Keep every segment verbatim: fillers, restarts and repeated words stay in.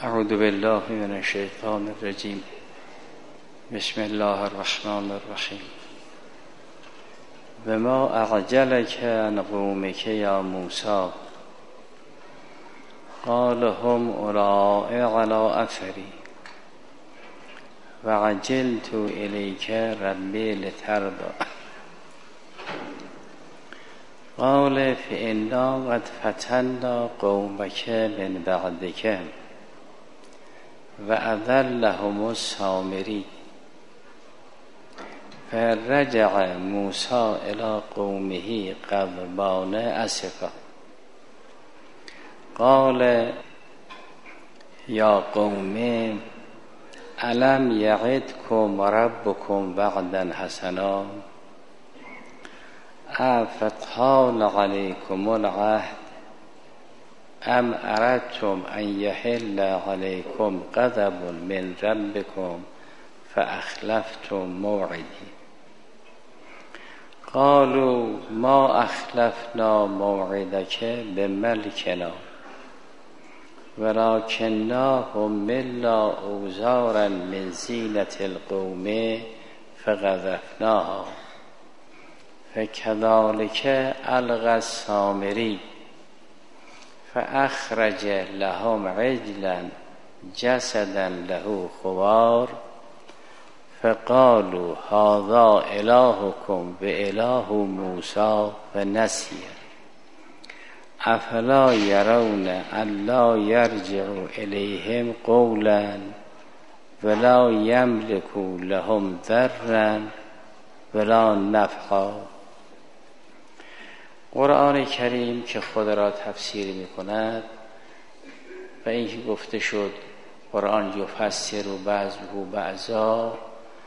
اعوذ بالله من الشیطان الرجیم. بسم الله الرحمن الرحیم. و ما اعجلک عن قومک یا موسی قال هم اولائی علی اثری و عجلت الیک ربی لترضی قال فإنا قد فتنا قومک من بعدک و اضلهم السامری فرجع موسی الی قومه غضبان اسفا قال یا قوم الم یعدکم ربکم وعدا حسنا افتحال علیکم العهد ام اردتم ان یحل علیکم غضب من ربکم فاخلفتم موعدی قالوا ما اخلفنا موعدک بملکنا ولكننا حملنا اوزارا من زینة القوم فقذفناها فكذلك القى السامری فاخرج لهم عجلا جسدا له خوار فقالوا هذا الهكم و اله موسی و نسی افلا یرون الا یرجع الیهم قولا ولا یملک لهم ضرا ولا نفعا. قرآن کریم که خود را تفسیر می کند و اینکه گفته شد قرآن یفسر و بعضه بعضا،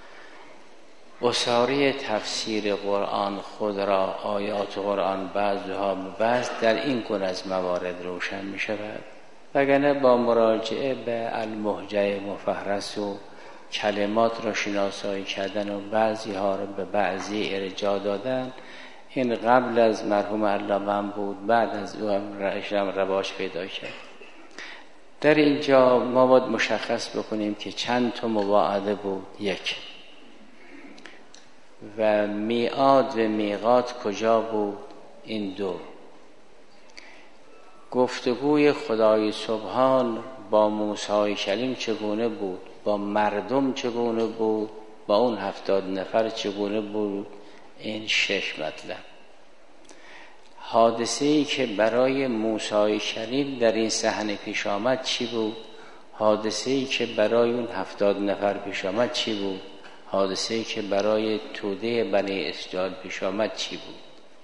اساری تفسیر قرآن خود را آیات قرآن بعضها به بعض در این گونه از موارد روشن می شود، وگرنه با مراجعه به المهجه مفهرس و کلمات را شناسایی کردن و بعضی ها را به بعضی ارجاع دادن، این قبل از مرحوم علامه بود، بعد از او هم رواج پیدا کرد. در اینجا ما باید مشخص بکنیم که چند تا مواعده بود. یک، و میعاد و میقات کجا بود؟ این دو. گفتگوی خدای سبحان با موسی کلیم چگونه بود؟ با مردم چگونه بود؟ با اون هفتاد نفر چگونه بود؟ این شش مطلب. حادثه‌ای که برای موسی کلیم در این صحنه پیش آمد چی بود؟ حادثه‌ای که برای اون هفتاد نفر پیش آمد چی بود؟ حادثه‌ای که برای توده بنی اسرائیل پیش آمد چی بود؟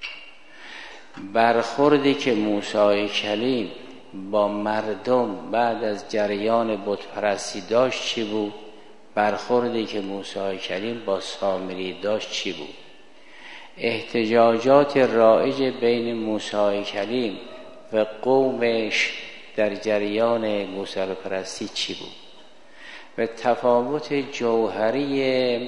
برخوردی که موسی کلیم با مردم بعد از جریان بت پرستی داشت چی بود؟ برخوردی که موسی کلیم با سامری داشت چی بود؟ احتجاجات رایج بین موسی کلیم و قومش در جریان گوساله پرستی چی بود؟ و تفاوت جوهری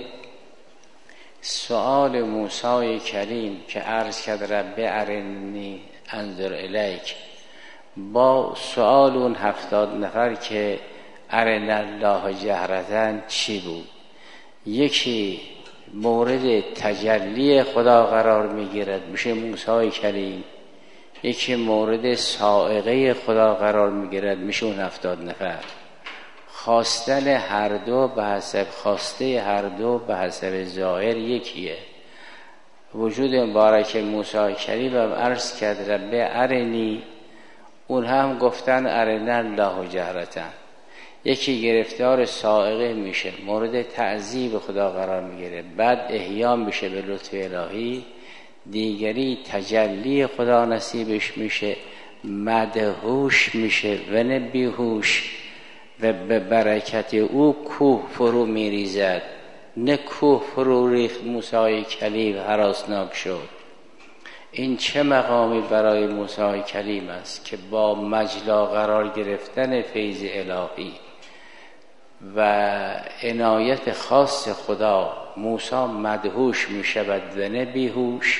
سؤال موسی کلیم که عرض کرد رب ارنی انظر الیک با سؤال اون هفتاد نفر که ارن الله جهرتن چی بود؟ یکی مورد تجلی خدا قرار میگیرد میشه موسی کلیم، یکی مورد صاعقه خدا قرار میگیرد میشه اون هفتاد نفر. خواستن هر دو به حسب خواسته هر دو به حسب ظاهر یکیه. وجود مبارک موسی کلیم هم عرض کرد رب ارنی، اون هم گفتن ارنا الله جهرتن. یکی گرفتار صاعقه میشه مورد تعذیب خدا قرار میگیره، بعد احیا میشه به لطف الهی، دیگری تجلی خدا نصیبش میشه، مدهوش میشه و نه بیهوش و به برکت او کوه فرو میریزد، نه کوه فرو ریخت موسی کلیم هراسناک شد. این چه مقامی برای موسی کلیم است که با مجلا قرار گرفتن فیض الهی و عنایت خاص خدا موسی مدهوش می شود و نه بیهوش.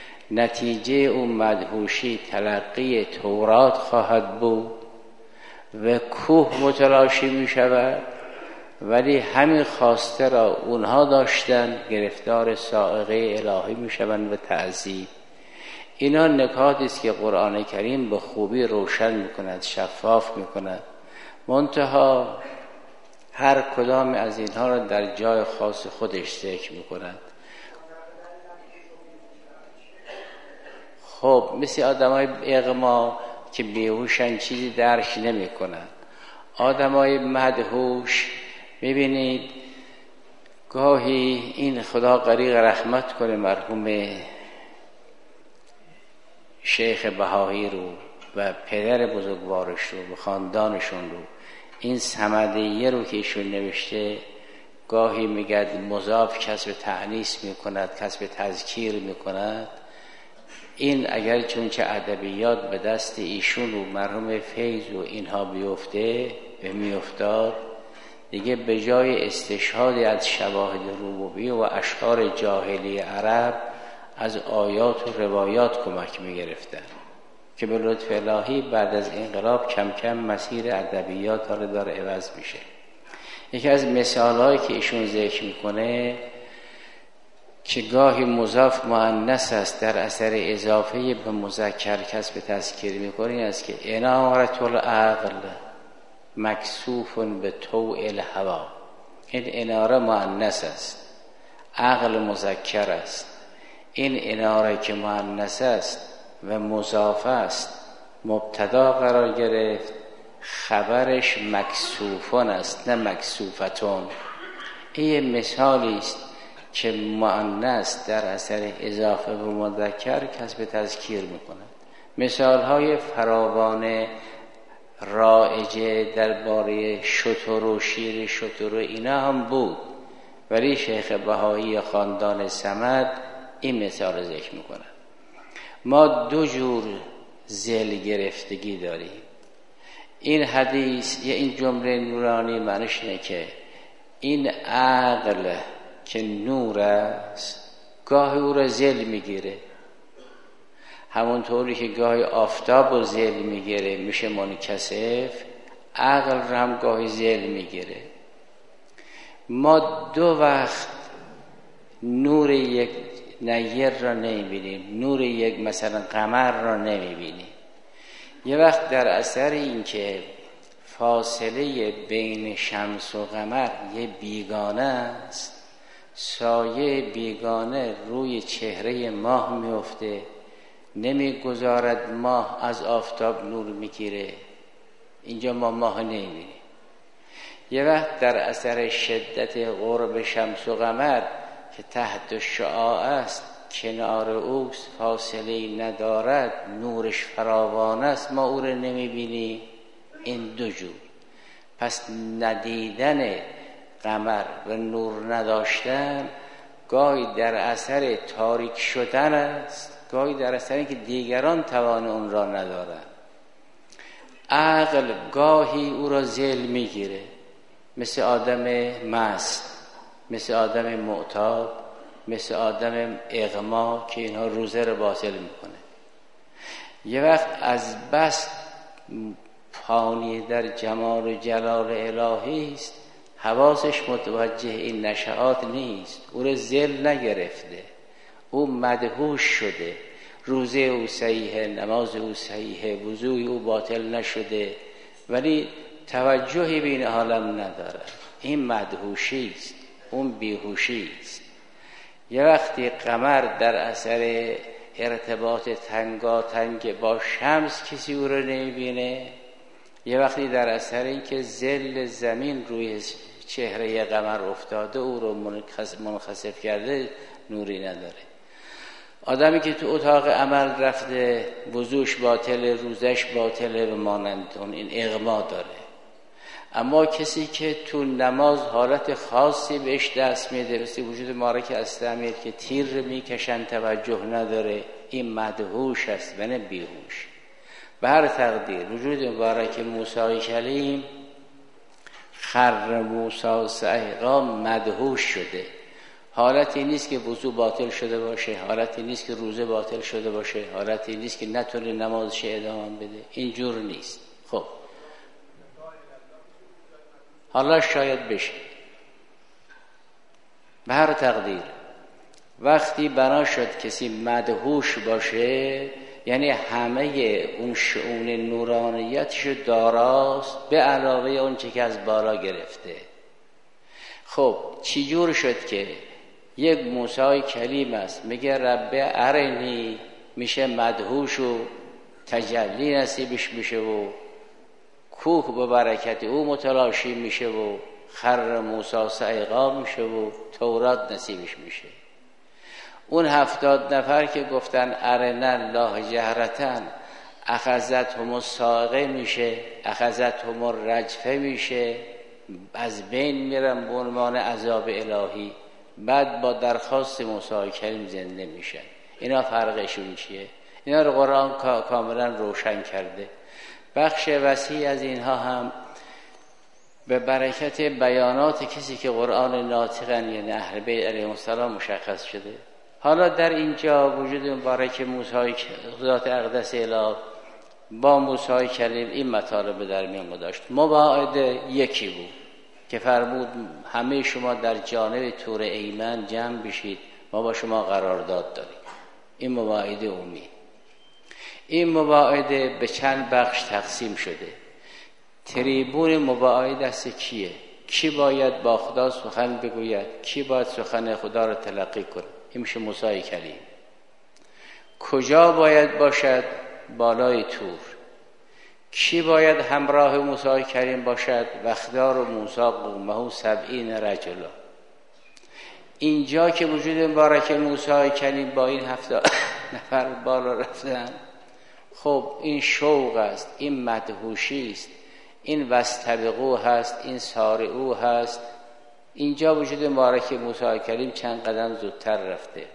نتیجه اون مدهوشی تلقی تورات خواهد بود و کوه متلاشی می شود، ولی همین خواسته را اونها داشتن، گرفتار صاعقه الهی می شوند و تعذیب. اینا نکاتی است که قرآن کریم به خوبی روشن می کند، شفاف می کند. منتها هر کدام از اینها را در جای خاص خودش ذکر می کند. خب مثل آدم های اغما که بیهوشن، چیزی درک نمی کنند. آدم های مدهوش میبینید گاهی، این خدا غریق رحمت کنه مرحوم شیخ بهایی رو و پدر بزرگوارش رو و خاندانشون رو، این صمدیه رو که ایشون نوشته، گاهی میگد مضاف کسب تأنیث میکند، کسب تذکیر میکند. این اگر چون چه ادبیات به دست ایشون و مرحوم فیض و اینها بیفته و میافتاد، دیگه به جای استشهاد از شواهد ربوبیه و اشعار جاهلی عرب، از آیات و روایات کمک میگرفتن که به لطف الهی بعد از انقلاب کم کم مسیر ادبیات داره داره عوض میشه. یکی از مثالهایی که ایشون ذکر میکنه که گاهی مضاف مؤنث است در اثر اضافه به مذکر کسب تذکیر میکنه این است که انارة العقل مکسوف به طوع الهوا. این اناره مؤنث است، عقل مذکر است. این اناره که مؤنث است و مضاف است مبتدا قرار گرفت، خبرش مکسوفون است نه مکسوفتون. این مثالی است که مؤنث در اثر اضافه به مذکر کسب تذکیر میکند. مثالهای فراوان رایجه درباره شتر و شیر شتر و اینا هم بود، ولی شیخ بهایی خاندان صمد این مثال ذکر میکنه. ما دو جور ذل گرفتگی داریم. این حدیث یا این جمله نورانی معنیش اینه که این عقل که نور است گاهی او را ذل میگیره، همونطوری که گاهی آفتاب رو ذل میگیره میشه منکسف، عقل رو هم گاهی ذل میگیره. ما دو وقت نور یک نیر را نمیبینیم، نور یک مثلا قمر را نمیبینیم. یه وقت در اثر این که فاصله بین شمس و قمر یه بیگانه است، سایه بیگانه روی چهره ماه میفته، نمیگذارد ماه از آفتاب نور میگیره، اینجا ما ماه نمیبینیم. یه وقت در اثر شدت قرب شمس و قمر که تحت شعاع است، کنار اوست، فاصله ندارد، نورش فراوان است، ما او رو نمیبینیم. این دو جور. پس ندیدن قمر و نور نداشتن گاهی در اثر تاریک شدن است، گاهی در اثر اینکه دیگران توان اون را ندارند. عقل گاهی او را ذل میگیره، مثل آدم مست، مثل آدم معتاد، مثل آدم اغما که اینها روزه رو باطل میکنه. یه وقت از بس فانی در جمال و جلال الهی است، حواسش متوجه این نشعات نیست، او رو ذل نگرفته، او مدهوش شده، روزه او صحیحه، نماز او صحیحه، وضوء او باطل نشده، ولی توجهی به این عالم نداره. این مدهوشی است، اون بیهوشی است. یه وقتی قمر در اثر ارتباط تنگاتنگ با شمس کسی او رو نمیبینه، یه وقتی در اثر این که ذل زمین روی چهره قمر افتاده او رو منخسف کرده نوری نداره. آدمی که تو اتاق عمل رفته وضوش باطله، روزش باطله و مانند اون، این اغما داره. اما کسی که تو نماز حالت خاصی بهش دست میده، مثل وجود مارک استعمیر که تیر میکشن توجه نداره، این مدهوش است و نه بیهوش. به هر تقدیر وجود مبارک موسی کلیم خر موسی صعقا مدهوش شده. حالتی نیست که وضو باطل شده باشه، حالتی نیست که روزه باطل شده باشه، حالتی نیست که نتونه نمازش ادامه بده، اینجور نیست. خب حالا شاید بشه به هر تقدیر. وقتی بنا شد کسی مدهوش باشه یعنی همه اون شؤون نورانیتش داراست به علاوه اون چه که از بالا گرفته. خب چی جور شد که یک موسی کلیم است میگه رب ارنی، میشه مدهوش و تجلی نصیبش میشه و کوه به برکت او متلاشی میشه و خر موسی صعقا میشه و تورات نصیبش میشه. اون هفتاد نفر که گفتن ارنا الله جهرتن اخذتهم الصاعقه میشه، اخذتهم الرجفه میشه، از بین میرن به عنوان عذاب الهی، بعد با درخواست موسی کریم زنده میشن. اینا فرقشون چیه؟ اینا رو قرآن کاملا روشن کرده. بخش وسیع از اینها هم به برکت بیانات کسی که قرآن ناطقن یعنی اهل بیت علیهم السلام مشخص شده. حالا در اینجا وجود مبارک موسی ذات اقدس اله با موسی کلیم این مطالب در میان داشت. مواعده یکی بود که فرمود همه شما در جانب طور ایمن جمع بشید، ما با شما قرارداد داریم. این مواعده عمومی. این مواعده به چند بخش تقسیم شده. تریبون مواعده دست کیه؟ کی باید با خدا سخن بگوید؟ کی باید سخن خدا را تلقی کنه؟ این میشه موسی کلیم. کجا باید باشد؟ بالای طور. کی باید همراه موسی کریم باشد؟ وقتدار و موسی قومه سبعین رجلا. اینجا که وجود مبارک موسی کریم با این هفته نفر بالا رفتن، خب این شوق است، این مدهوشی است، این وستبقو هست، این سارعو هست. اینجا وجود مبارک موسی کریم چند قدم زودتر رفته.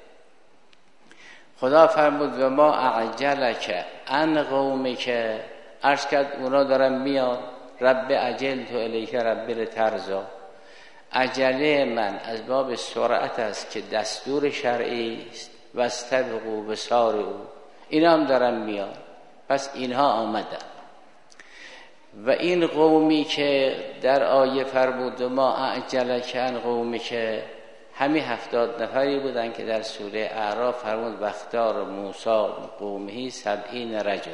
خدا فرمود و ما اعجلک عن قومک، عرض کرد اونا دارن میان، رب عجل تو الیک رب لترضا. عجله من از باب سرعت است که دستور شرعی است، واستبقوا بسارعوا، اینا هم دارن میان. پس اینها آمدن. و این قومی که در آیه فرمود ما اعجلک عن قومی که همین هفتاد نفری بودن که در سوره اعراف فرمود وقتار موسی قومهی سبعین رجل.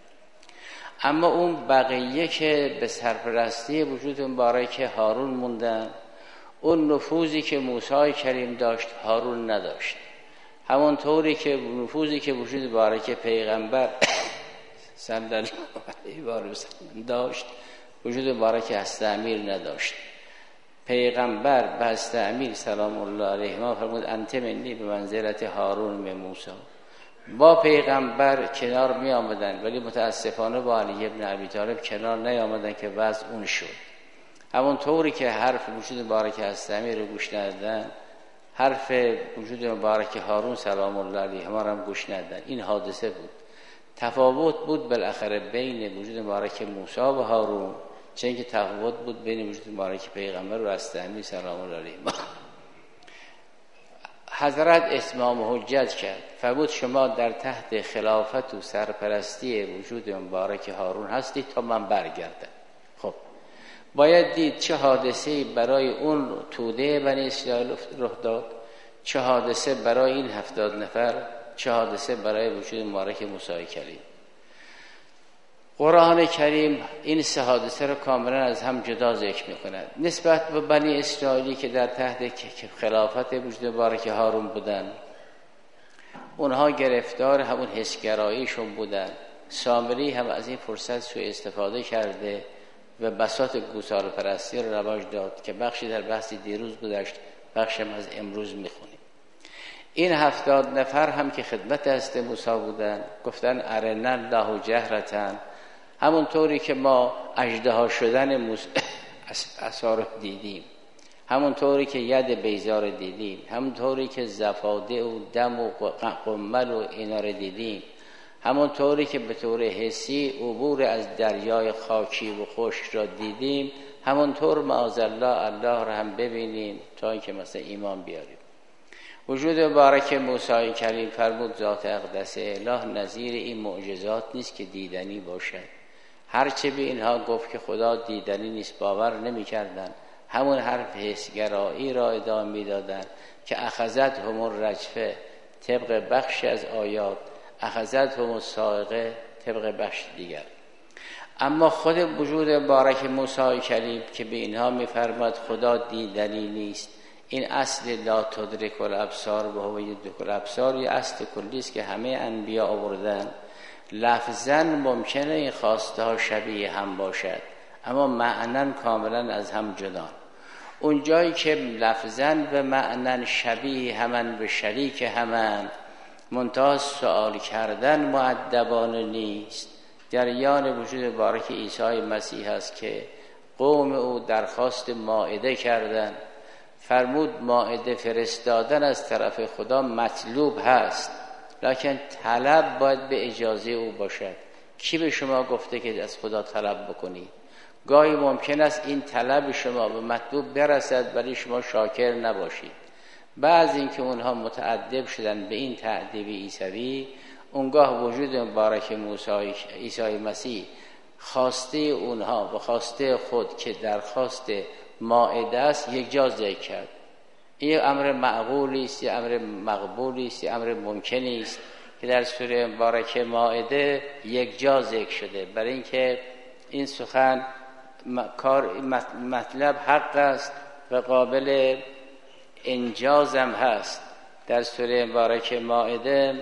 اما اون بقیه که به سرپرستی وجود مبارک هارون موندن، اون نفوذی که موسی کریم داشت هارون نداشت. همون طوری که نفوذی که وجود مبارک پیغمبر صلی الله علیه و سلم داشت وجود مبارک هست امیر نداشت. پیغمبر به هست امیر سلام الله علیه ما فرمود انت منی به منزلت هارون به موسی. با پیغمبر کنار می آمدن ولی متاسفانه با علی ابن ابی طالب کنار نیامدن که وضع اون شد. همون طوری که حرف وجود مبارک هست امیر رو گوش ندادن، حرف وجود مبارک هارون سلام الله علیه ما هم گوش ندادن. این حادثه بود. تفاوت بود بالاخره بین وجود مبارک موسی و هارون، چون که تفاوت بود بین وجود مبارک پیغمبر و رسول سلام الله علیه. حضرت اتمام حجت کرد، فرمود شما در تحت خلافت و سرپرستی وجود مبارک هارون هستید تا من برگردم. خب باید دید چه حادثه‌ای برای اون توده بنی اسرائیل رخ داد، چه حادثه برای این هفتاد نفر، چه حادثه برای وجود مبارک موسی کلیم. قرآن کریم این سه حادثه رو کاملا از هم جدا ذکر می‌کند. نسبت به بنی اسرائیلی که در تحت خلافت وجود مبارک هارون بودن، اونها گرفتار همون حسگراییشون بودن. سامری هم از این فرصت سوء استفاده کرده و بساط گوساله پرستی رو رواج داد که بخشی در بحثی دیروز گذشت، بخشی از امروز میخونیم. این هفتاد نفر هم که خدمت دست موسی بودن گفتن ارنا الله جهرتن، همون طوری که ما اژدها شدن موسی عصا رو دیدیم، همون طوری که ید بیضا رو دیدیم، همون طوری که زفاده و دم و قمل و اینا رو دیدیم، همون طوری که به طور حسی عبور از دریای خاکی و خشک را دیدیم، همون طور معاذالله الله را هم ببینیم تا اینکه مثلا ایمان بیاریم. وجود مبارک موسی کلیم فرمود ذات اقدس اله نظیر این معجزات نیست که دیدنی باشد. هرچه به اینها گفت که خدا دیدنی نیست باور نمی کردن، همون حرف حسگرایی را ادامه می دادن که اخذتهم الرجفه طبق بخشی از آیات، اخذتهم الصاعقه طبق بخش دیگر. اما خود وجود بارک موسی کلیم که به اینها می‌فرماد خدا دیدنی نیست، این اصل لا تدرک الابصار و هو یدرک الابصار یه اصل کلی است که همه انبیا آوردن. لفظاً ممکنه این خواسته ها شبیه هم باشد اما معناً کاملاً از هم جدا. اون جایی که لفظاً و معناً شبیه همن به شریک همن، منتها سوال کردن مؤدبانه نیست. جریان وجود بارک عیسی مسیح است که قوم او درخواست مائده کردن، فرمود مائده فرستادن از طرف خدا مطلوب هست، لکن طلب باید به اجازه او باشد. کی به شما گفته که از خدا طلب بکنید؟ گاهی ممکن است این طلب شما به مطلوب برسد ولی شما شاکر نباشید. بعض این که اونها متأدب شدن به این تأدیب عیسوی، اونگاه وجود مبارک موسی عیسی مسیح خواسته اونها و خواسته خود که درخواست مائده است یک جا ذکر کرد. این امر معقولی است، یه امر مقبولی است، یه امر ممکنی است که در سوره مبارک مائده یک جا ذکر شده، برای اینکه این سخن کار مطلب حق است و قابل انجازم هست. در سوره مبارک مائده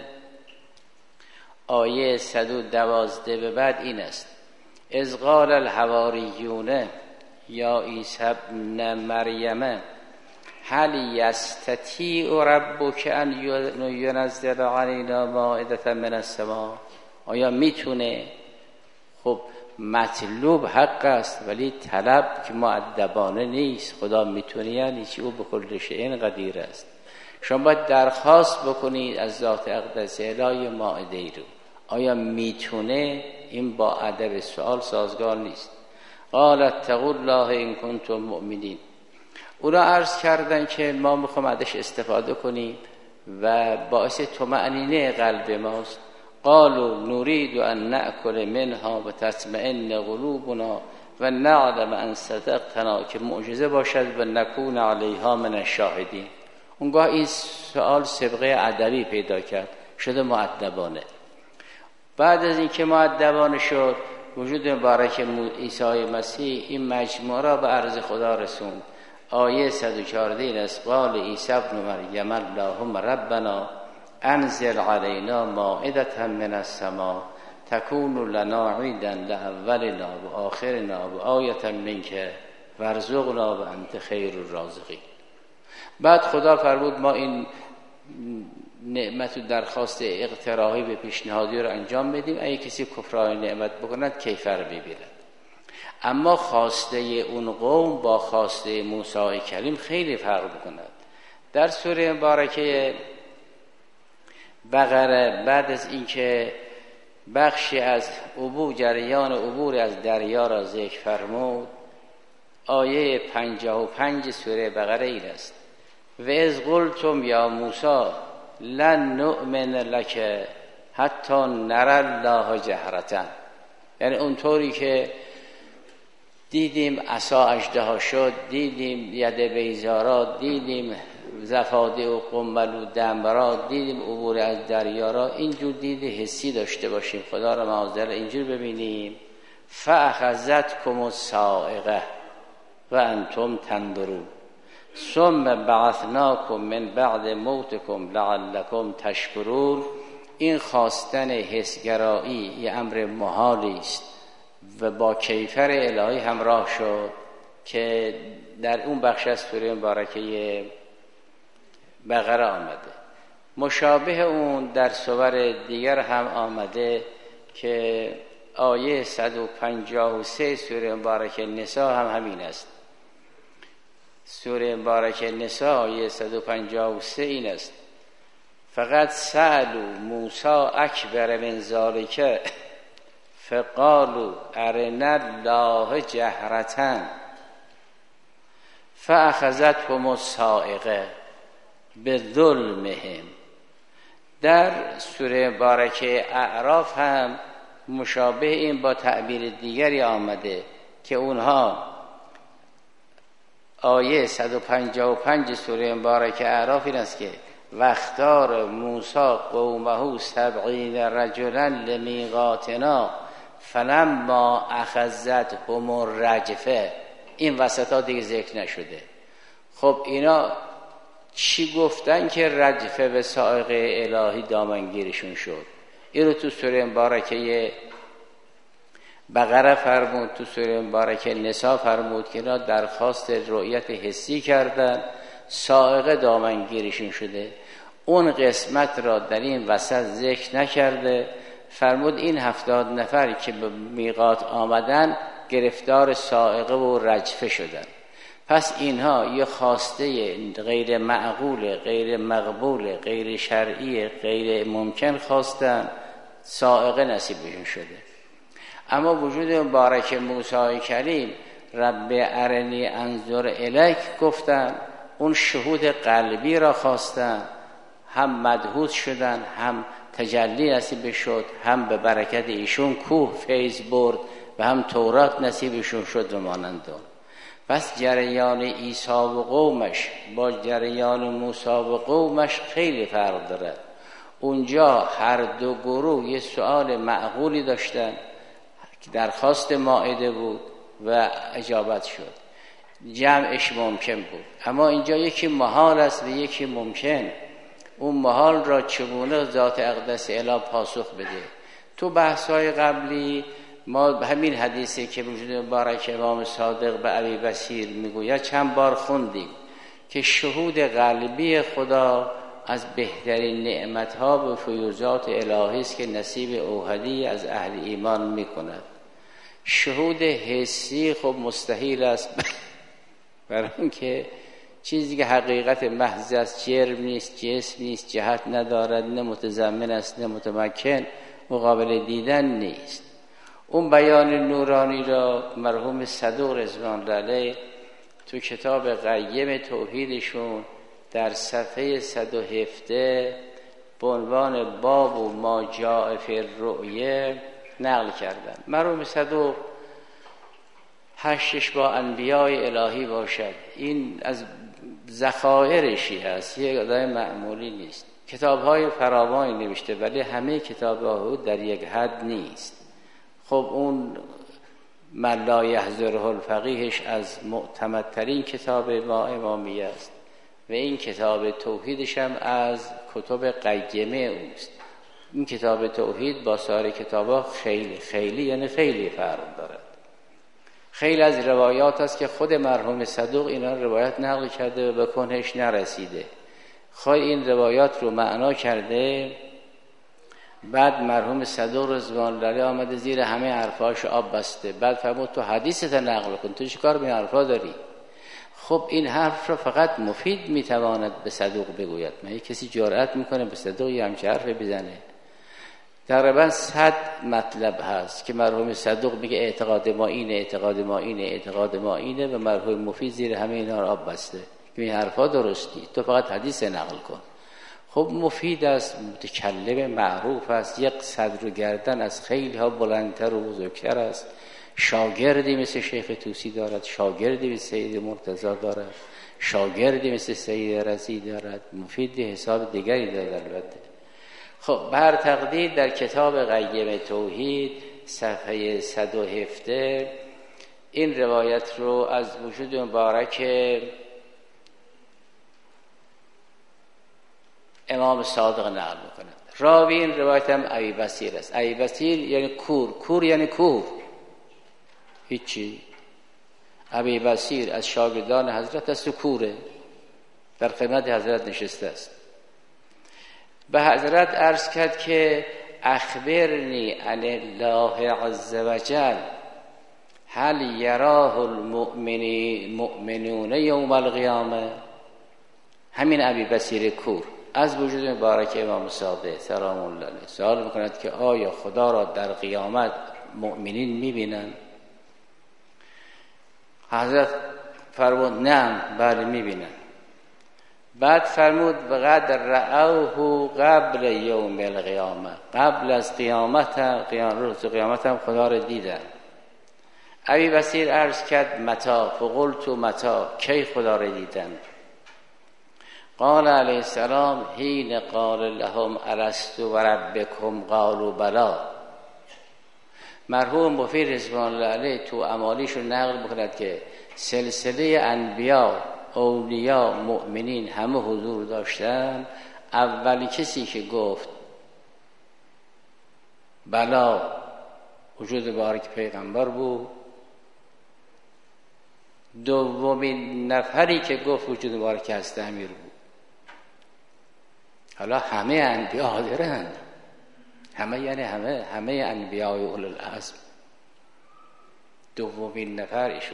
آیه صد و دوازده به بعد این است: اذ قال الحواریون یا عیسی ابن مریم هل یستطیع ربک ان ینزل علینا مائدة من السماء؟ آیا میتونه؟ خب مطلوب حق است ولی طلب که مؤدبانه نیست. خدا میتونه یعنی چی؟ او به کل شیء قدیر است. شما باید درخواست بکنید از ذات اقدس الهی مائده ای رو. آیا میتونه؟ این با ادب سوال سازگار نیست. قال اتقوا الله ان کنتم مؤمنین. اونا عرض کردن که ما میخوام ازش استفاده کنیم و باعث طمأنینه قلب ماست. قالوا نريد ان نأكل منها و تطمئن قلوبنا و نعلم ان صدقتنا، که معجزه باشد و نکون علیها من الشاهدین. اونگاه این سوال سابقه ادبی پیدا کرد، شده مؤدبانه. بعد از اینکه مؤدبانه شد، وجود مبارک عیسی مسیح این مجموعه را به عرض خدا رسوند. آیه صد و چهارده این است: قال عیسی ابن مریم اللهم ربنا انزل علینا مائدة من السماء تکون لنا عیدا لأولنا و آخرنا و آیة منک وارزقنا و انت خیر الرازقین. بعد خدا فرمود ما این نعمت و درخواست اقتراحی به پیشنهادی رو انجام بدیم، اگه کسی کفران نعمت بکند کیفر ببیند. اما خواسته اون قوم با خواسته موسی کلیم خیلی فرق بکند. در سوره مبارکه بقره بعد از اینکه بخشی از عبور جریان عبور از دریا را ذکر فرمود، آیه پنجاه و پنج سوره بقره این است: و اذ قلتم یا موسی لن نؤمن لک حتی نری الله جهرة. یعنی اونطوری که دیدیم عصا اژدها شد، دیدیم ید بیزارا، دیدیم زفاده و قنبل و دنبرا، دیدیم عبور از دریا را، اینجور دید حسی داشته باشیم، خدا را معاذ اینجور ببینیم. فاخذتکم الصاعقه و انتم تنظرون ثم بعثناکم من بعد موتکم لعلکم تشکرون. این خواستن حسگرایی یه امر محالی است و با کیفر الهی همراه شد که در اون بخش از سوره مبارکه بقره آمده. مشابه اون در سور دیگر هم آمده که آیه صد و پنجاه و سه سوره مبارکه نساء هم همین است. سوره مبارکه نساء آیه صد و پنجاه و سه این است: فقط سألوا موسی اکبر من ذلک فقالوا ارنا الله جهرة فاخذتهم الصاعقه بظلمهم. در سوره مبارکه اعراف هم مشابه این با تعبیر دیگری آمده که اونها آیه صد و پنجاه و پنج سوره مبارکه اعراف این است که واختار موسی قومه سبعین رجلا لمیقاتنا فلما اخذتهم الرجفه. این وسطا دیگه ذکر نشده. خب اینا چی گفتن که رجفه به صاعقه الهی دامنگیرشون شد؟ این رو تو سوره مبارکه بقره فرمود، تو سوره مبارکه نساء فرمود که اینا درخواست رؤیت حسی کردن، صاعقه دامنگیرشون شده. اون قسمت را در این وسط ذکر نکرده. فرمود این هفتاد نفر که به میقات آمدن گرفتار صاعقه و رجفه شدن. پس اینها یه خواسته غیر معقول، غیر مقبول، غیر شرعی، غیر ممکن خواستن، صاعقه نصیبشون شده. اما وجود مبارک موسی کریم رب ارنی انظر الیک گفتن، اون شهود قلبی را خواستن، هم مدهوش شدن، هم تجلی نصیب شد، هم به برکت ایشون کوه فیض برد و هم تورات نصیبشون شد و مانند اون. پس جریان عیسی و قومش با جریان موسی و قومش خیلی فرق دارد. اونجا هر دو گروه یه سؤال معقولی داشتن که درخواست مائده بود و اجابت شد، جمعش ممکن بود. اما اینجا یکی محال است و یکی ممکن. اون محال را چگونه ذات اقدس اله پاسخ بده؟ تو بحث‌های قبلی ما همین حدیثی که وجود مبارک امام صادق به ابی بصیر میگوید چند بار خوندیم که شهود قلبی خدا از بهترین نعمتها و فیوزات الهی است که نصیب اوحدی از اهل ایمان میکند. شهود حسی خب مستحیل است برای اینکه چیزی که حقیقت محض است، جرم نیست، جسم نیست، جهت ندارد، نه متضمن است نه متمکن، مقابل دیدن نیست. اون بیان نورانی را مرحوم صدوق رضوان الله علیه تو کتاب قیم توحیدشون در صفحه صد و هفده به عنوان باب و ما جاء فی الرؤیه نقل کردن. مرحوم صدوق حشرش با انبیای الهی باشد، این از ذخایرشی هست، یک آدم معمولی نیست. کتاب‌های فراوانی نوشته ولی همه کتاب‌ها در یک حد نیست. خب اون من لا یحضره الفقیهش از معتمدترین کتاب ما امامیه است و این کتاب توحیدش هم از کتب قیمه اوست. این کتاب توحید با سایر کتاب‌ها خیلی خیلی یعنی خیلی فرق دارد. خیلی از روایات است که خود مرحوم صدوق اینا روایت نقل کرده و به کنهش نرسیده. خواهی این روایات رو معنا کرده، بعد مرحوم صدوق رضوان الله علیه آمده زیر همه حرفاش آب بسته. بعد فرمود تو حدیثت نقل کن، تو چیکار به این حرفا داری؟ خب این حرف را فقط مفید میتواند به صدوق بگوید. من یک کسی جرأت میکنه به صدوق یه همچه حرف بزنه؟ تقریبا صد مطلب هست که مرحوم صدوق میگه اعتقاد ما اینه، اعتقاد ما اینه، اعتقاد ما اینه و مرحوم مفید زیر همه اینا را آب بسته که این حرفا درستی، تو فقط حدیث نقل کن. خب مفید است، متکلم معروف است، یک صدر و گردن از خیلی ها بلندتر و بزرگتر است، شاگردی مثل شیخ طوسی دارد، شاگردی مثل سید مرتضی دارد، شاگردی مثل سید رضی دارد، مفید حساب دیگری دارد. البته خب بر تقدیر در کتاب قیم توحید صفحه صد و هفده این روایت رو از وجود مبارک امام صادق نقل میکنند. راوی این روایت هم ابی بصیر است. ابی بصیر یعنی کور، کور یعنی کور، هیچی. ابی بصیر از شاگردان حضرت است و کوره، در خدمت حضرت نشسته است. به حضرت عرض کرد که اخبرنی عن الله عز وجل هل یراه المؤمنون یوم القیامه. همین ابی بصیر کور از وجود مبارک امام صادق سلام الله علیه سوال میکند که آیا خدا را در قیامت مؤمنین میبینن؟ حضرت فرمود نه، بله میبینن. بعد فرمود بقدر رأوه قبل یوم القیامه، قبل از قیامت هم روز قیامت هم خدا رو دیدن. ابی بصیر عرض کرد متا، فقلت متا، کی خدا رو دیدن؟ قال علیه السلام حین قال لهم الست و ربکم قالوا بلا. مرحوم مفید رضوان الله علیه تو اعمالیشون نقل می‌کند که سلسله انبیا، اولیا، مؤمنین همه حضور داشتن. اولی کسی که گفت بلا وجود بارک پیغمبر بود. دومین نفری که گفت وجود بارک هست امیر بود. حالا همه انبیا حاضرند، همه یعنی همه همه انبیاء اولو العزم. دومین نفر ایشون.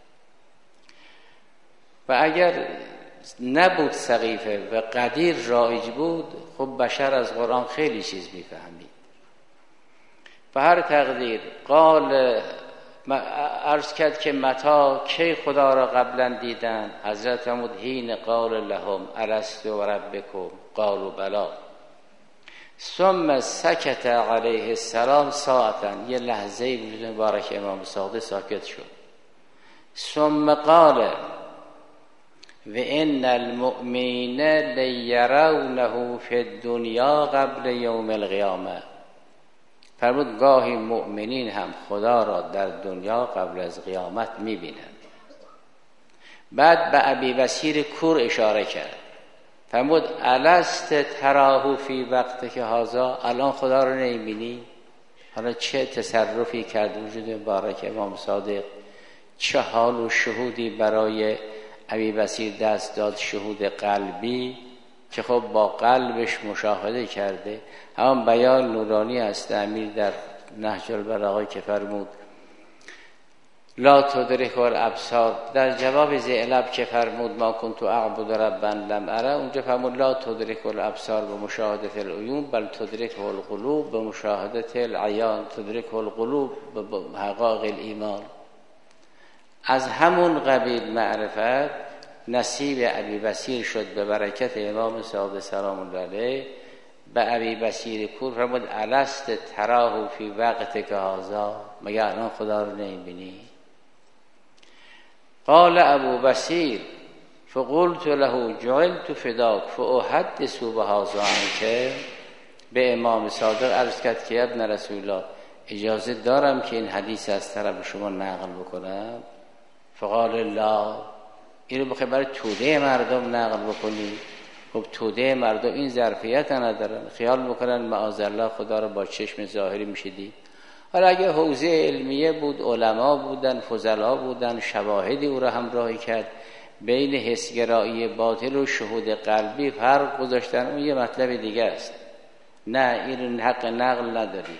و اگر نبود سقیفه و قدیر رایج بود، خب بشر از قرآن خیلی چیز میفهمید. به هر تقدیر قال عرض کرد که متا، کی خدا را قبلا دیدن؟ حضرت فرمود حین قال لهم الست و ربکم قالوا بلا. ثم سکت علیه السلام ساعتا، یه لحظه بود مبارک امام صادق ساکت شد. ثم قال و ان المؤمنین لیرونه فی الدنیا قبل یوم القیامه. فرمود گاهی مؤمنین هم خدا را در دنیا قبل از قیامت میبینند. بعد به ابی بصیر کور اشاره کرد. فرمود الست تراه فی وقت که هذا، الان خدا رو نمیبینی؟ حالا چه تصرفی کرد وجود مبارک امام صادق، چه حال و شهودی برای ابی بصیر دست داد، شهود قلبی که خب با قلبش مشاهده کرده. همون بیان نورانی است امیر در نهج البلاغه که فرمود لا تدرک الابصار، در جواب ذیلب که فرمود ما کنت اعبد ربا لم اره، اونجا فرمود لا تدرک الابصار به مشاهده العیون بل تدرک القلوب به مشاهده العیان، تدرک القلوب به حقائق الایمان. از همون قبیل معرفت نصیب ابی بصیر شد به برکت امام صادق سلام الله علیه. به ابی بصیر کور فرمود الست تراه فی وقت که هذا، مگر الان خدا رو نمیبینی؟ قال ابو بصیر فقلت له جعلت فداک فاحدث بهذا عنک. به امام صادق عرض کرد که ابن رسول الله اجازه دارم که این حدیث از طرف شما نقل بکنم؟ فقال لا، اینو بخوای برای توده مردم نقل بکنی؟ خب توده مردم این ظرفیت ندارن، خیال میکنن معاذالله خدا رو با چشم ظاهری میشه دید. حالا اگه حوزه علمیه بود، علما بودن، فضلا بودن، شواهدی او را همراهی کرد، بین حسگرایی باطل و شهود قلبی فرق گذاشتن، اون یه مطلب دیگه است. نه، این حق نقل نداری.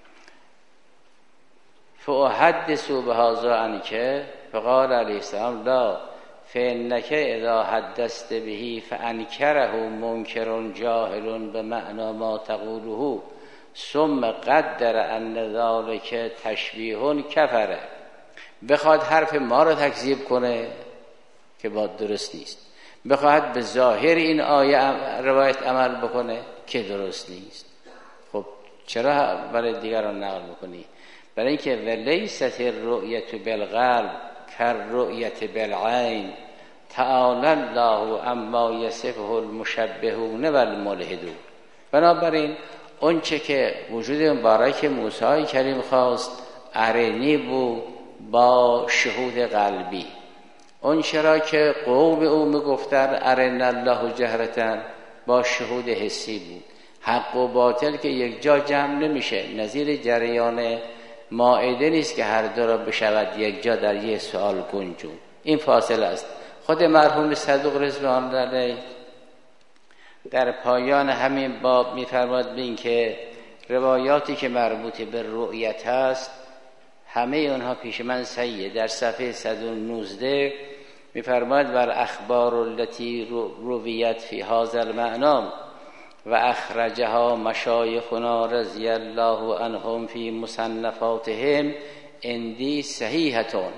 فاحدث بهذا عنک. فقال علیه السلام لا فانک اذا حدثت به فانکره منکر جاهل بمعنى ما تقوله ثم قدر ان ذلک تشبیه کفره. بخواد حرف ما رو تکذیب کنه که با درست نیست، بخواد به ظاهر این آیه روایت عمل بکنه که درست نیست. خب چرا برای دیگران نقل بکنی؟ برای اینکه ولیست الرؤیة بالقلب کالرؤیة بالعین تعالی الله اما یصفه المشبهون والملحدون. بنابراین اون چه که وجود مبارک موسی کریم خواست عرینی بود با شهود قلبی، اون چرا که قوم او میگفتن ارنا الله جهرتن با شهود حسی بود. حق و باطل که یک جا جمع نمیشه، نظیر جریان مائده نیست که هر دو را بشود یک جا در یک سوال گنجون. این فاصله است. خود مرحوم صدوق رضوان الله علیه در پایان همین باب می‌فرماد بین که روایاتی که مربوط به رؤیت هست همه اونها پیش من صحیحه. در صفحه صد و نوزده می‌فرماد بر اخبار التي رویت فی هذا المعنى و اخرجها مشایخنا رضی الله عنهم فی مصنفاتهم اندی صحیحتون.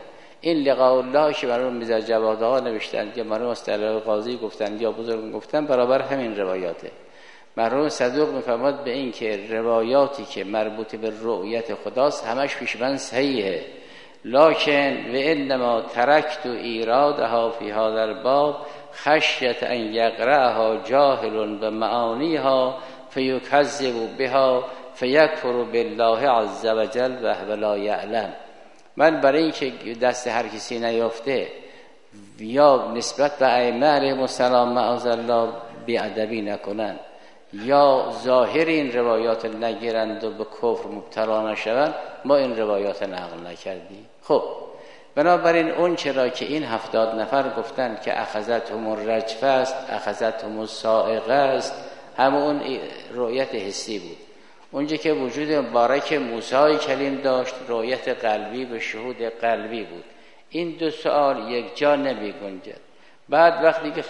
این لقاء الله که مرحوم میرزا جواد آقا نوشتن یا مرحوم استاد قاضی گفتن یا بزرگ گفتن برابر همین روایاته. مرحوم صدوق میفرماد به این که روایاتی که مربوط به رؤیت خداست همش پیش من صحیحه، لکن و انما ترکت ایرادها فی هذا الباب خشیت ان یقرأها جاهل بمعانیها فیکذب بها فیکفر بالله عز وجل و هو لا یعلم. من برای اینکه دست هر کسی نیافته یا نسبت به ائمه علیهم السلام معاذالله بی‌ادبی نکنن یا ظاهر این روایات نگیرند و به کفر مبتلا نشوند، ما این روایات نقل نکردیم. خب بنابراین اون چرا که این هفتاد نفر گفتن که اخذتهم الرجفه است، اخذتهم الصاعقه است، همون رؤیت حسی بود. اونجا که وجود مبارک موسی کلیم داشت رؤیت قلبی به شهود قلبی بود. این دو سوال یک جا نمی گنجد. بعد وقتی که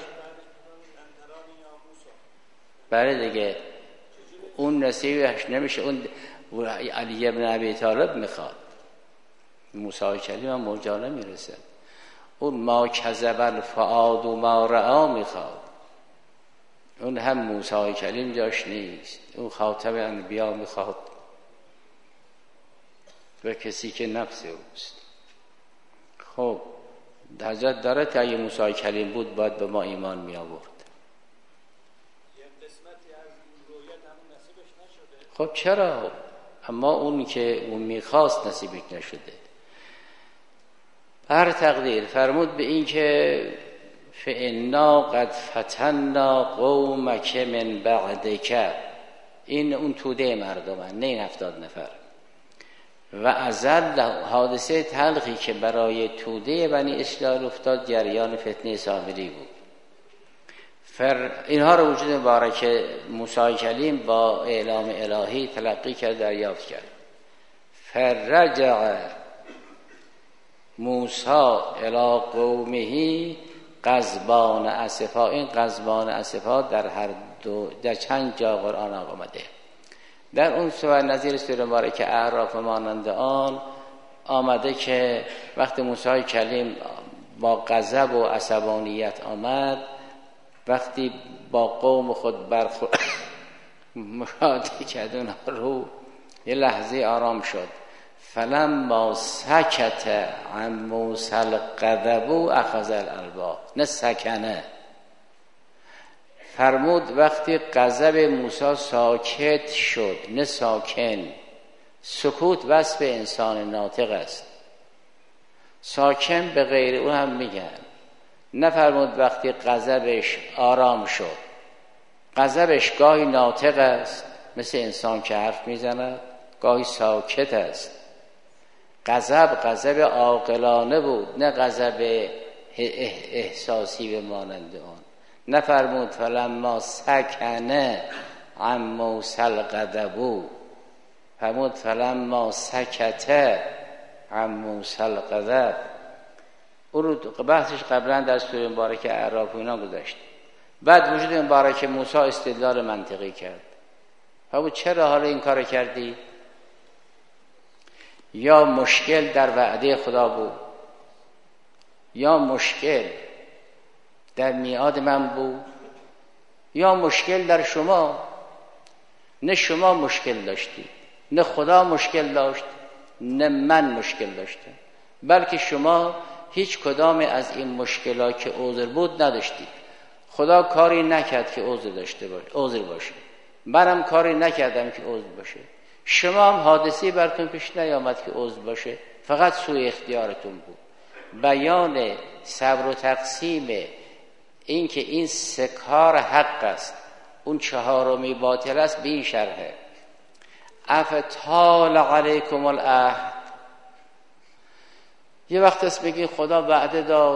برای دیگه اون نصیبش نمیشه، اون علی ابن ابی طالب میخواد، موسی کلیم هم موجا نمیرسه. اون ما کذب الفؤاد و ما رأی میخواد، اون هم موسی کلیم جاش نیست. اون خاطب انبیا میخواد و کسی که نفس اوست. خب حضرت داره که اگه موسی کلیم بود باید به ما ایمان می آورد. خب چرا؟ اما اون که اون میخواست نصیبش نشده. هر تقدیر فرمود به این که فإنا قد فتنا قومک من بعدک، این اون توده مردمن، نه این هفتاد نفر. و ازل حادثه تلخی که برای توده بنی اسرائیل افتاد جریان فتنه سامری بود. فر اینها رو وجود مبارک موسی کلیم با اعلام الهی تلقی کرد، دریافت کرد. فرجع موسی الی قومه غضبان اسفا. این غضبان اسفا در هر دو در چند جا قرآن آمده. در اون سوره نظیر سوره مبارک اعراف مانند آن آمده که وقتی موسی کلیم با غضب و عصبانیت آمد، وقتی با قوم خود برخورد مشاهده کرد اونها رو، یه لحظه آرام شد. فلما سکت عن موسی الغضب اخذ الالواح، نه سکنه. فرمود وقتی غضب موسی ساکت شد، نه ساکن. سکوت وصف انسان ناطق است، ساکن به غیر اون هم میگن. نفرمود وقتی غضبش آرام شد. غضبش گاهی ناطق است مثل انسان که حرف میزند، گاهی ساکت است. غضب غضب عاقلانه بود، نه غضب احساسی به مانند آن. نفرمود فلما سکنه عن موسی الغضب، فرمود فلما سکته عن موسی الغضب. اون رو بحثش قبلا در سوره مبارک اعراف اینا گذاشت. بعد وجود مبارک موسی استدلال منطقی کرد. فرمود چرا حالا این کار کردی؟ یا مشکل در وعده خدا بود، یا مشکل در میعاد من بود، یا مشکل در شما. نه شما مشکل داشتی، نه خدا مشکل داشت، نه من مشکل داشتم، بلکه شما هیچ کدام از این مشکلات که عذر بود نداشتید. خدا کاری نکرد که عذر داشته باشه، عذر باشه. منم کاری نکردم که عذر باشه. شما هم حادثی براتون پیش نیامد که عذر باشه، فقط سوء اختیارتون بود. بیان صبر و تقسیم این که این سه کار حق است، اون چهارمی باطل است، به این شرحه. افتال علیکم العهد. یه وقت است بگی خدا وعده داد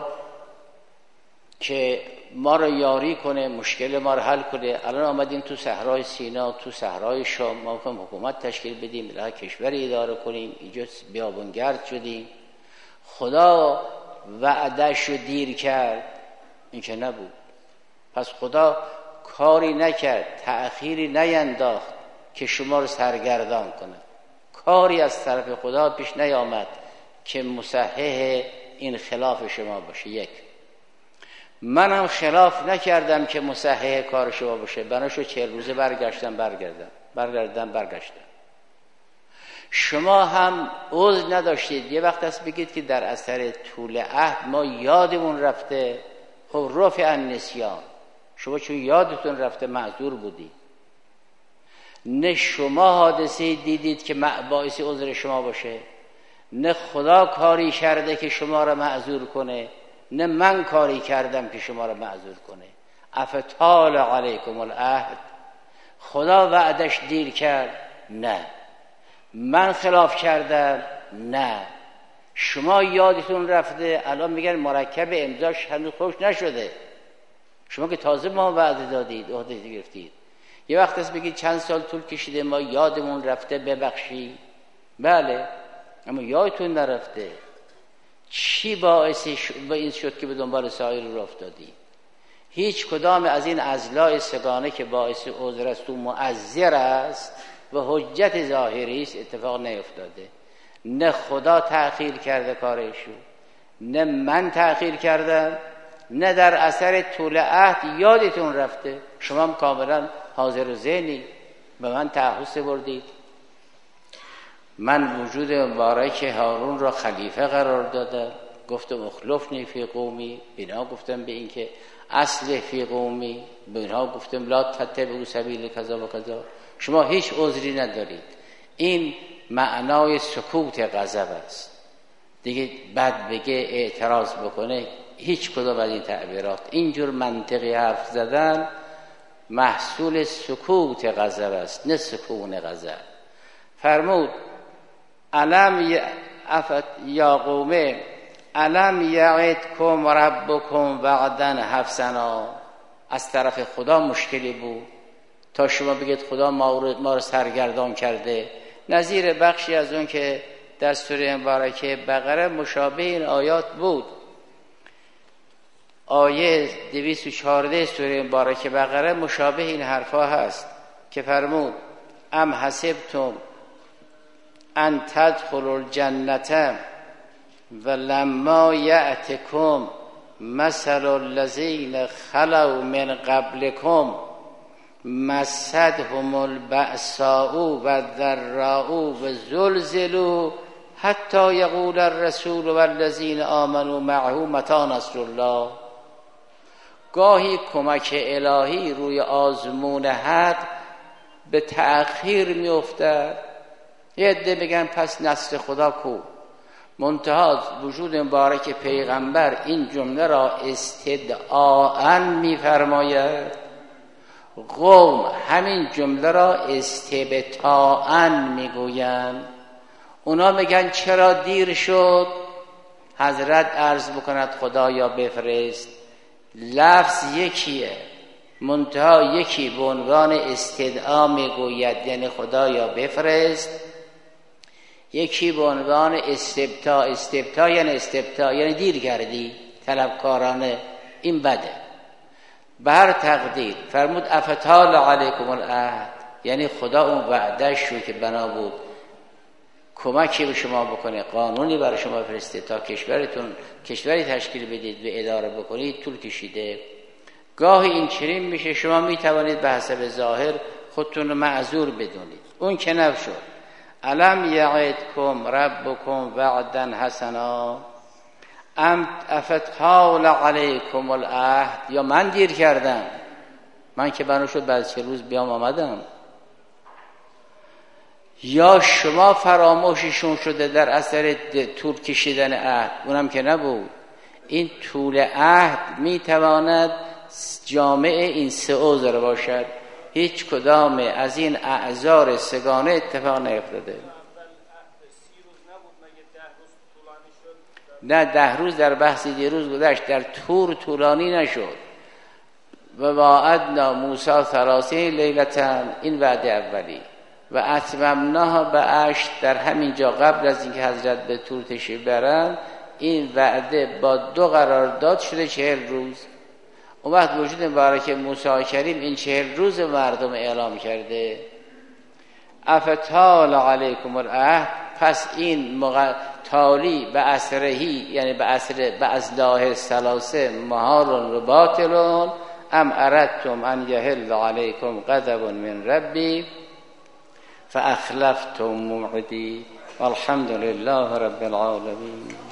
که ما رو یاری کنه، مشکل ما رو حل کنه. الان آمدیم تو صحرای سینا، تو صحرای شام، ما می‌خوایم حکومت تشکیل بدیم، الان کشوری اداره کنیم، اینجا بیابانگرد شدیم. خدا وعده‌ش رو دیر کرد، این که نبود. پس خدا کاری نکرد، تأخیری نینداخت که شما رو سرگردان کنه. کاری از طرف خدا پیش نیامد که مصحح این خلاف شما باشه. یک، منم خلاف نکردم که مصحح کار شما باشه، بناشو چهل روزه برگشتم برگردم برگردم برگشتم. شما هم عذر نداشتید. یه وقت هست بگید که در اثر طول عهد ما یادمون رفته، خب رفع النسیان، شما چون یادتون رفته معذور بودید. نه شما حادثه دیدید که باعث عذر شما باشه، نه خدا کاری کرده که شما را معذور کنه، نه من کاری کردم که شما را معذور کنه. افتال علیکم العهد، خدا وعدش دیر کرد؟ نه. من خلاف کردم؟ نه. شما یادتون رفته، الان میگن مرکب امضاش هنوز خوش نشده، شما که تازه ما وعده دادید عهده گرفتید. یه وقت هست بگید چند سال طول کشیده ما یادمون رفته ببخشید. بله، اما یادتون نرفته. چی باعث با این شد که به دنبال سایر رو افتادی؟ هیچ کدام از این اضلاع سگانه که باعث عذر است و معذر است و حجت ظاهری است اتفاق نیفتاده. نه خدا تأخیر کرده کارشو، نه من تأخیر کردم، نه در اثر طول عهد یادتون رفته. شما هم کاملا حاضر و ذهنی به من تعهد بردید. من وجود مبارک هارون را خلیفه قرار دادم، گفتم اخلفنی فی قومی، بنا گفتم به این که اصل فی قومی، بنا گفتم لا تتبعوا سبیل کذا و کذا. شما هیچ عذری ندارید. این معنای سکوت غضب است. دیگه بعد بگه اعتراض بکنه، هیچ کدام از این تعبیرات، اینجور منطقی حرف زدن محصول سکوت غضب است، نه سکون غضب. فرمود علم افت یا قومه علم یعدکم ربکم وعدا حسنا. از طرف خدا مشکلی بود تا شما بگید خدا ما رو سرگردان کرده. نظیر بخشی از اون که در سوره مبارکه بقره مشابه این آیات بود. آیه دویست و چهارده سوره مبارکه بقره مشابه این حرفا هست که فرمود ام حسبتم ان تدخلوا الجنة ولما یأتکم مثل الذین خلوا من قبلکم مستهم البأساء والضراء وزلزلوا حتی یقول الرسول والذین آمنوا معه متی نصر الله. گاهی کمک الهی روی آزمون حق به تأخیر می افتد. یه عده بگن پس نصر خدا کو؟ منتها وجود مبارک پیغمبر این جمله را استدعاء می فرماید، قوم همین جمله را استبطاء می گویند. اونا میگن چرا دیر شد؟ حضرت عرض بکند خدایا بفرست. لفظ یکیه، منتها یکی به عنوان استدعا میگوید یعنی خدایا بفرست، یکی به عنوان استبطا. استبطا یعنی استبطا یعنی دیر کردی، طلبکارانه. این بده. بر تقدیر فرمود افتال علیکم العهد، یعنی خدا اون وعدهش رو که بنا بود کمکی به شما بکنه، قانونی برای شما فرسته تا کشورتون کشوری تشکیل بدید و اداره بکنید، طول کشیده. گاهی این چنین میشه شما میتوانید به حسب ظاهر خودتون رو معذور بدونید. اون که نشد. علم یعدکم ربکم وعدا حسنا ام افتحال علیکم العهد، یا من دیر کردم، من که بنا شد بعد چه روز بیام آمدم، یا شما فراموششون شده در اثر طول کشیدن عهد. اونم که نبود. این طول عهد میتواند جامع این سه عذر باشد. هیچ کدام از این اعذار سگانه اتفاق نیفتاده. نه ده روز در بحث دیروز گذشت، در طور طولانی نشد. و وعدنا موسی ثلاثین لیلة، این وعده اولی، و اتممناها به عشر، در همین جا قبل از اینکه حضرت به طور تشریف برند این وعده با دو قرارداد شده چهل روز. اون وقت وجود مبارک موسی کریم این چهل روز مردم اعلام کرده. افتال علیکم العهد، پس این مغ... تالی به اسرهی یعنی به اسر به ازلاه سلاسه مهارون و باطلون ام اردتم ان یحل علیکم غضب من ربی فاخلفتم موعدی والحمد لله رب العالمین.